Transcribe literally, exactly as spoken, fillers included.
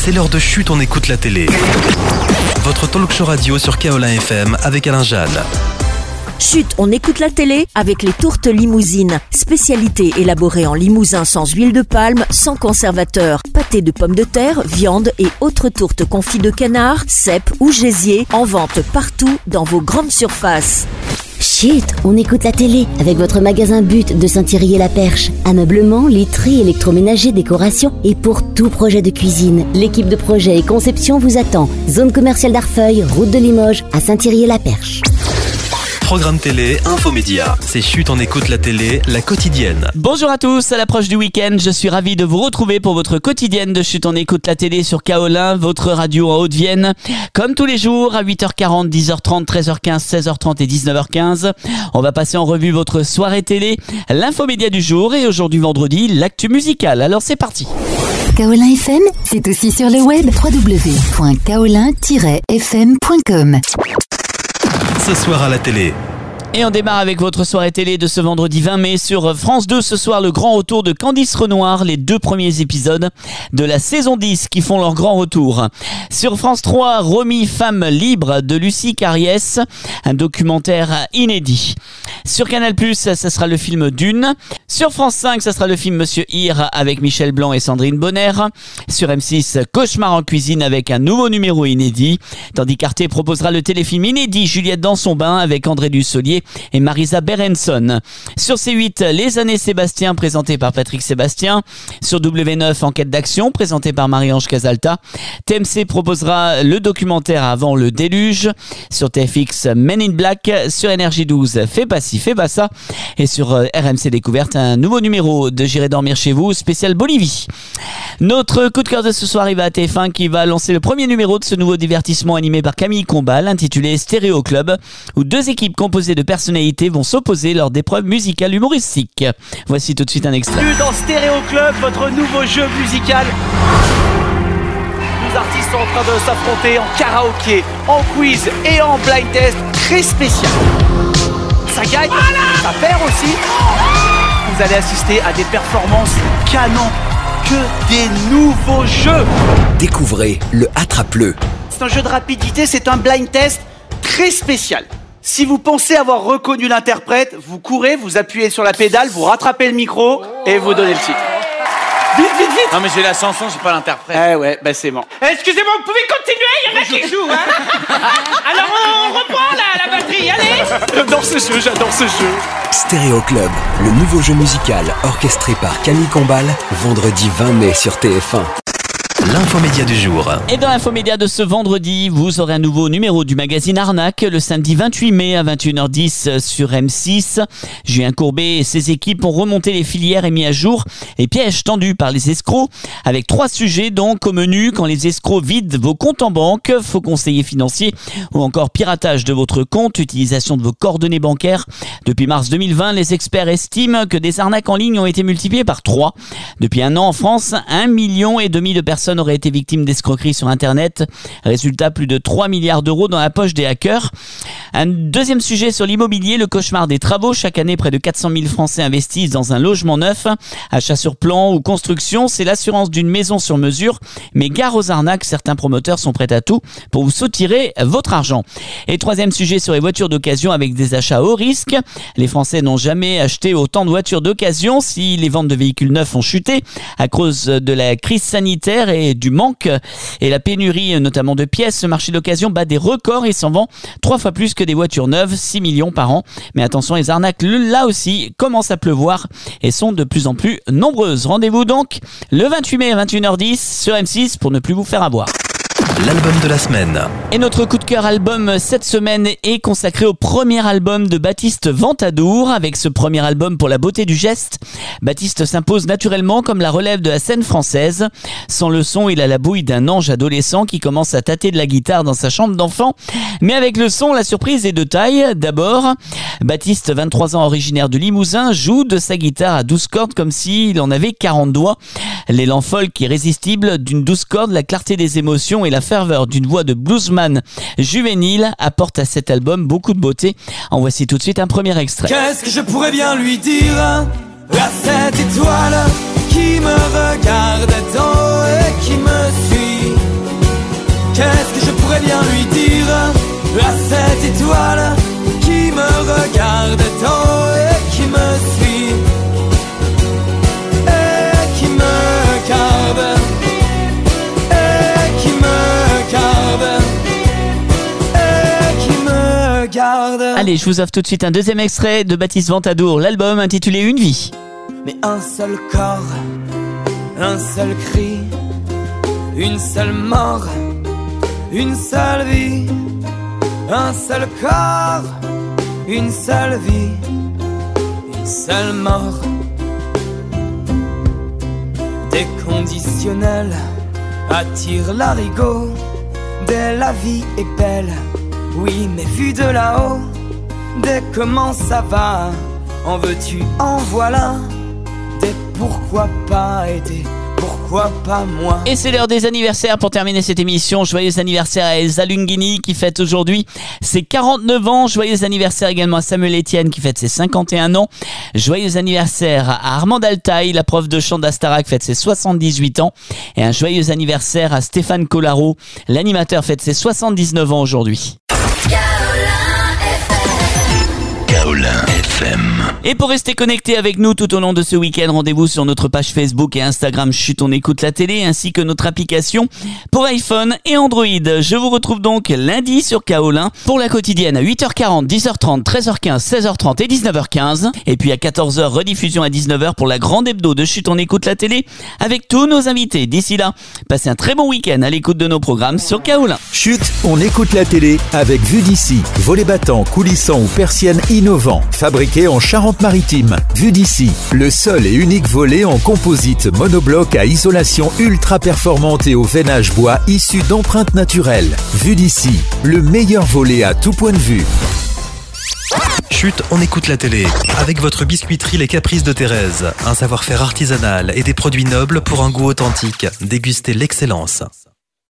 C'est l'heure de Chut, on écoute la télé. Votre talk show radio sur Kaolin F M avec Alain Jeanne. Chut, on écoute la télé avec les tourtes limousines. Spécialité élaborée en limousin sans huile de palme, sans conservateur. Pâté de pommes de terre, viande et autres tourtes confites de canard, cèpes ou gésier. En vente partout dans vos grandes surfaces. Chut, on écoute la télé avec votre magasin But de Saint-Thierry-la-Perche. Ameublement, literie, électroménager, décoration et pour tout projet de cuisine. L'équipe de projet et conception vous attend. Zone commerciale d'Arfeuil, route de Limoges, à Saint-Thierry-la-Perche. Programme télé, infomédia. C'est Chut, on écoute la télé, la quotidienne. Bonjour à tous, à l'approche du week-end, je suis ravi de vous retrouver pour votre quotidienne de Chut, on écoute la télé sur Kaolin, votre radio en Haute-Vienne. Comme tous les jours, à huit heures quarante, dix heures trente, treize heures quinze, seize heures trente et dix-neuf heures quinze. On va passer en revue votre soirée télé, l'infomédia du jour et aujourd'hui vendredi, l'actu musicale. Alors c'est parti. Kaolin F M, c'est aussi sur le web w w w point kaolin tiret f m point com. Ce soir à la télé. Et on démarre avec votre soirée télé de ce vendredi vingt mai sur France deux. Ce soir, le grand retour de Candice Renoir, les deux premiers épisodes de la saison dix qui font leur grand retour. Sur France trois, Romy, femme libre de Lucie Carriès, un documentaire inédit. Sur Canal plus, ça sera le film Dune. Sur France cinq, ça sera le film Monsieur Hir avec Michel Blanc et Sandrine Bonner. Sur M six, Cauchemar en cuisine avec un nouveau numéro inédit. Tandis qu'Arte proposera le téléfilm inédit Juliette dans son bain avec André Dussolier et Marisa Berenson. Sur C huit, Les années Sébastien présenté par Patrick Sébastien. Sur W neuf, Enquête d'action présenté par Marie-Ange Casalta. T M C proposera le documentaire Avant le déluge. Sur T F X, Men in Black. Sur N R J douze, Fais pas ci, fais pas ça. Et sur R M C Découverte, un nouveau numéro de J'irai dormir chez vous, spécial Bolivie. Notre coup de cœur de ce soir, il va à T F un qui va lancer le premier numéro de ce nouveau divertissement animé par Camille Combal, intitulé Stéréo Club, où deux équipes composées de personnalités vont s'opposer lors d'épreuves musicales humoristiques. Voici tout de suite un extrait. Bienvenue dans Stéréo Club, votre nouveau jeu musical. Nos artistes sont en train de s'affronter en karaoké, en quiz et en blind test très spécial. Ça gagne, ça perd aussi. Vous allez assister à des performances canon, que des nouveaux jeux. Découvrez le Attrape-le. C'est un jeu de rapidité, c'est un blind test très spécial. Si vous pensez avoir reconnu l'interprète, vous courez, vous appuyez sur la pédale, vous rattrapez le micro et vous donnez le titre. Vite, vite, vite. Non mais j'ai la chanson, j'ai pas l'interprète. Eh ouais, bah c'est bon. Excusez-moi, vous pouvez continuer, il y en a qui jouent, hein. Alors on, on reprend la, la batterie, allez. J'adore ce jeu, j'adore ce jeu. Stéréo Club, le nouveau jeu musical orchestré par Camille Combal, vendredi vingt mai sur T F un. L'infomédia du jour. Et dans l'infomédia de ce vendredi, vous aurez un nouveau numéro du magazine Arnaque le samedi vingt-huit mai à vingt et une heures dix sur M six. Julien Courbet et ses équipes ont remonté les filières et mis à jour les pièges tendus par les escrocs avec trois sujets donc au menu: quand les escrocs vident vos comptes en banque, faux conseillers financiers ou encore piratage de votre compte, utilisation de vos coordonnées bancaires. Depuis mars deux mille vingt, les experts estiment que des arnaques en ligne ont été multipliées par trois. Depuis un an en France, un million et demi de personnes auraient été victimes d'escroqueries sur Internet. Résultat, plus de trois milliards d'euros dans la poche des hackers. Un deuxième sujet sur l'immobilier, le cauchemar des travaux. Chaque année, près de quatre cent mille Français investissent dans un logement neuf. Achat sur plan ou construction, c'est l'assurance d'une maison sur mesure. Mais gare aux arnaques, certains promoteurs sont prêts à tout pour vous soutirer votre argent. Et troisième sujet sur les voitures d'occasion avec des achats haut risque. Les Français n'ont jamais acheté autant de voitures d'occasion si les ventes de véhicules neufs ont chuté à cause de la crise sanitaire et du manque et la pénurie notamment de pièces. Ce marché d'occasion bat des records et s'en vend trois fois plus que des voitures neuves, six millions par an. Mais attention, les arnaques là aussi commencent à pleuvoir et sont de plus en plus nombreuses. Rendez-vous donc le vingt-huit mai à vingt et une heures dix sur M six pour ne plus vous faire avoir. L'album de la semaine. Et notre coup de cœur album cette semaine est consacré au premier album de Baptiste Ventadour. Avec ce premier album pour la beauté du geste, Baptiste s'impose naturellement comme la relève de la scène française. Sans le son, il a la bouille d'un ange adolescent qui commence à tâter de la guitare dans sa chambre d'enfant. Mais avec le son, la surprise est de taille. D'abord, Baptiste, vingt-trois ans, originaire de Limousin, joue de sa guitare à douze cordes comme s'il en avait quarante doigts. L'élan folk irrésistible d'une douze cordes, la clarté des émotions et la ferveur d'une voix de bluesman juvénile apportent à cet album beaucoup de beauté. En voici tout de suite un premier extrait. Qu'est-ce que je pourrais bien lui dire à cette étoile qui me regarde d'en haut et qui me suit? pourrais bien lui dire à cette étoile qui me regarde tant et qui me suit et qui me garde et qui me garde et qui me garde. Allez, je vous offre tout de suite un deuxième extrait de Baptiste Ventadour, l'album intitulé Une vie. Mais un seul corps, un seul cri, une seule mort, une seule vie. Un seul corps, une seule vie, une seule mort. Des conditionnels attirent l'arigot. Dès la vie est belle, oui, mais vue de là-haut. Dès comment ça va, en veux-tu, en voilà. Des pourquoi pas aider, pourquoi pas moi. Et c'est l'heure des anniversaires pour terminer cette émission. Joyeux anniversaire à Elsa Lunghini qui fête aujourd'hui ses quarante-neuf ans. Joyeux anniversaire également à Samuel Etienne qui fête ses cinquante et un ans. Joyeux anniversaire à Armand Altaï, la prof de chant d'Astarac, fête ses soixante-dix-huit ans. Et un joyeux anniversaire à Stéphane Collaro, l'animateur, fête ses soixante-dix-neuf ans aujourd'hui. Kaolin F M. Et pour rester connecté avec nous tout au long de ce week-end, rendez-vous sur notre page Facebook et Instagram Chut, on écoute la télé, ainsi que notre application pour iPhone et Android. Je vous retrouve donc lundi sur Kaolin pour la quotidienne à huit heures quarante, dix heures trente, treize heures quinze, seize heures trente et dix-neuf heures quinze. Et puis à quatorze heures, rediffusion à dix-neuf heures pour la grande hebdo de Chut, on écoute la télé avec tous nos invités. D'ici là, passez un très bon week-end à l'écoute de nos programmes sur Kaolin. Chut, on écoute la télé avec Vue d'ici. Volets battants, coulissants ou persiennes innovants. Fabriqués en Charente-Maritime. Vue d'ici, le seul et unique volet en composite monobloc à isolation ultra performante et au veinage bois issu d'empreintes naturelles. Vue d'ici, le meilleur volet à tout point de vue. Chut, on écoute la télé. Avec votre biscuiterie Les Caprices de Thérèse. Un savoir-faire artisanal et des produits nobles pour un goût authentique. Dégustez l'excellence.